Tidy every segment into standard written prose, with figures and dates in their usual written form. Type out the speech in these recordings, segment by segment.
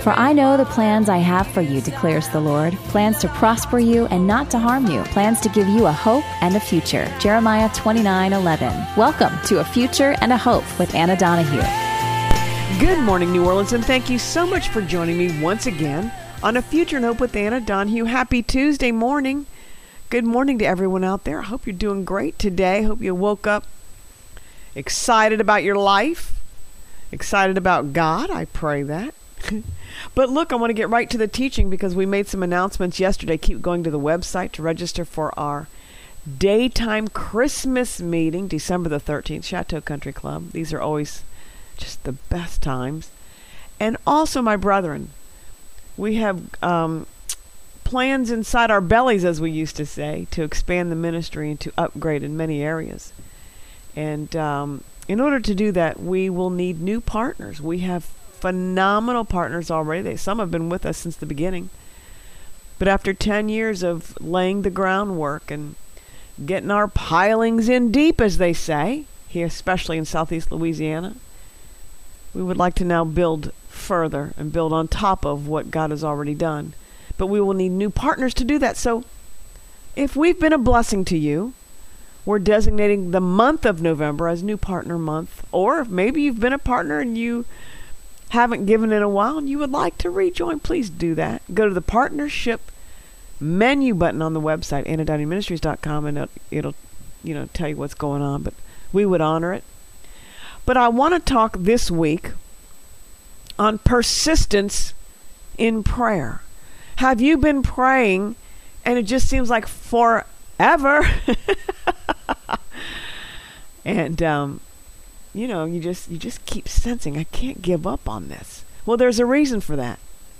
For I know the plans I have for you, declares the Lord, plans to prosper you and not to harm you, plans to give you a hope and a future. Jeremiah 29:11. Welcome to A Future and a Hope with Anna Donahue. Good morning, New Orleans, and thank you so much for joining me once again on A Future and Hope with Anna Donahue. Happy Tuesday morning. Good morning to everyone out there. I hope you're doing great today. Hope you woke up excited about your life, excited about God. I pray that. But look, I want to get right to the teaching because we made some announcements yesterday. Keep going to the website to register for our daytime Christmas meeting, December the 13th, Chateau Country Club. These are always just the best times. And also, my brethren, we have plans inside our bellies, as we used to say, to expand the ministry and to upgrade in many areas. And in order to do that, we will need new partners. We have phenomenal partners already. Some have been with us since the beginning. But after 10 years of laying the groundwork and getting our pilings in deep, as they say, here especially in Southeast Louisiana, we would like to now build further and build on top of what God has already done. But we will need new partners to do that. So if we've been a blessing to you, we're designating the month of November as New Partner Month. Or if maybe you've been a partner and you haven't given in a while and you would like to rejoin, please do that. Go to the partnership menu button on the website, AnnaDonahue.com, and it'll tell you what's going on. But we would honor it. But I want to talk this week on persistence in prayer. Have you been praying and it just seems like forever? And you just keep sensing, I can't give up on this. Well, there's a reason for that.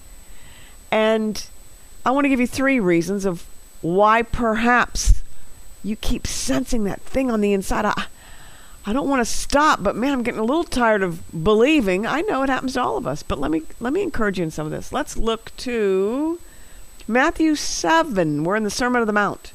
And I want to give you 3 reasons of why perhaps you keep sensing that thing on the inside. I don't want to stop, but man, I'm getting a little tired of believing. I know it happens to all of us, but let me encourage you in some of this. Let's look to Matthew 7. We're in the Sermon on the Mount.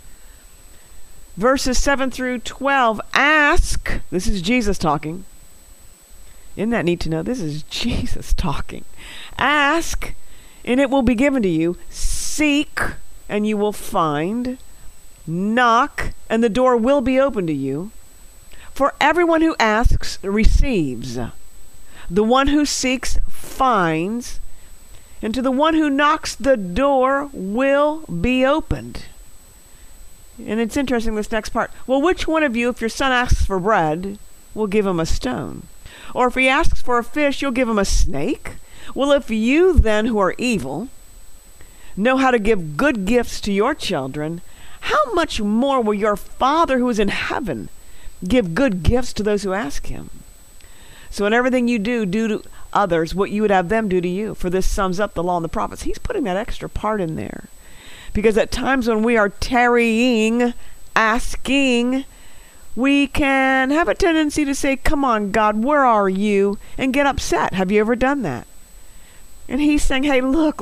Verses 7 through 12. Ask. This is Jesus talking. Isn't that neat to know? This is Jesus talking. Ask, and it will be given to you. Seek, and you will find. Knock, and the door will be open to you. For everyone who asks receives. The one who seeks finds. And to the one who knocks, the door will be opened. And it's interesting, this next part. Well, which one of you, if your son asks for bread, will give him a stone? Or if he asks for a fish, you'll give him a snake? Well, if you then, who are evil, know how to give good gifts to your children, how much more will your Father who is in heaven give good gifts to those who ask him? So in everything you do to others what you would have them do to you. For this sums up the law and the prophets. He's putting that extra part in there. Because at times when we are tarrying, asking, we can have a tendency to say, come on, God, where are you? And get upset. Have you ever done that? And he's saying, hey, look.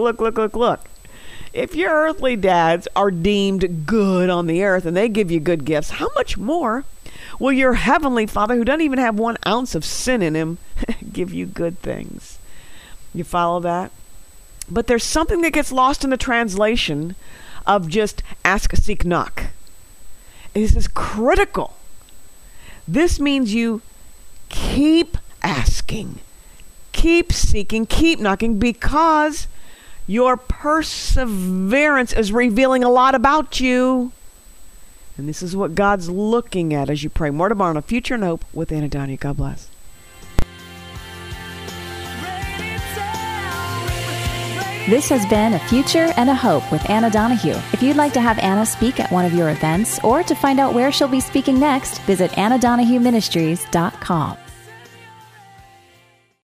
If your earthly dads are deemed good on the earth and they give you good gifts, how much more will your heavenly Father, who doesn't even have 1 ounce of sin in him, give you good things? You follow that? But there's something that gets lost in the translation of just ask, seek, knock. This is critical. This means you keep asking, keep seeking, keep knocking, because your perseverance is revealing a lot about you. And this is what God's looking at as you pray. More tomorrow on A Future and Hope with Anna Donahue. God bless. This has been A Future and a Hope with Anna Donahue. If you'd like to have Anna speak at one of your events or to find out where she'll be speaking next, visit AnnaDonahueMinistries.com.